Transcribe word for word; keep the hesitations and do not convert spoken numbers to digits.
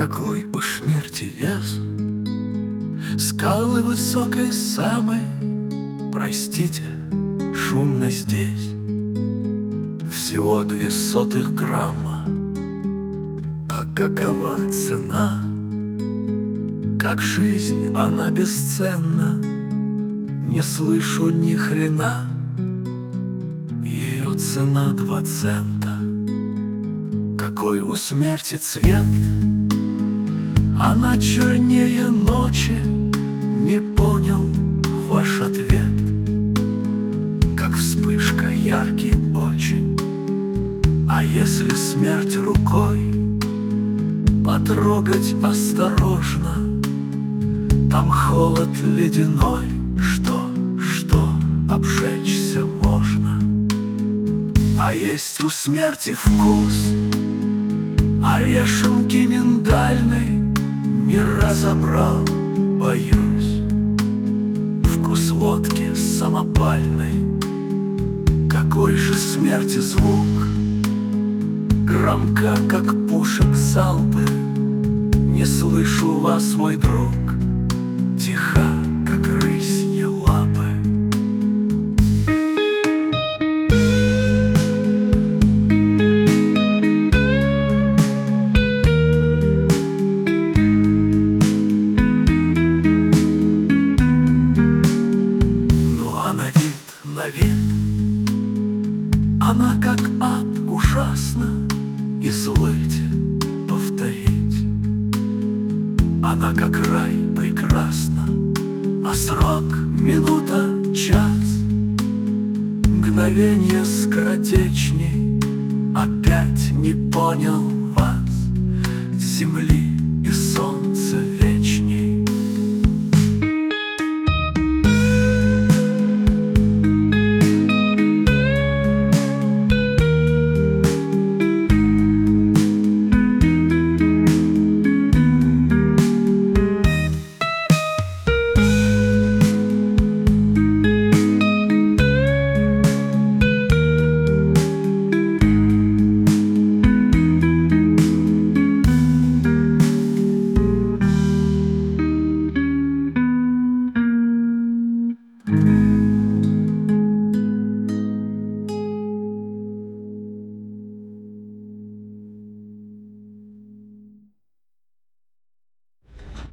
какой бы смерти вес, скалы высокой самой, простите, шумно здесь. Всего две сотых грамма, а какова цена? Как жизнь она бесценна, не слышу ни хрена. Ее цена два цента. Какой у смерти цвет? Она чернее ночи. Не понял ваш ответ. Как вспышка яркий очень. А если смерть рукой потрогать осторожно, там холод ледяной, что, что обжечься можно. А есть у смерти вкус орешенки миндальной, не разобрал, боюсь. Вкус водки самопальной. Какой же смерти звук? Громко, как пушек залпы. Не слышу вас, мой друг. Тиха, как рысьи лапы. Ну а на вид, на вид она как ад ужасна. Извольте повторить. Она как рай прекрасна, а срок минута, час. Мгновенье скоротечней. Опять не понял вас, земли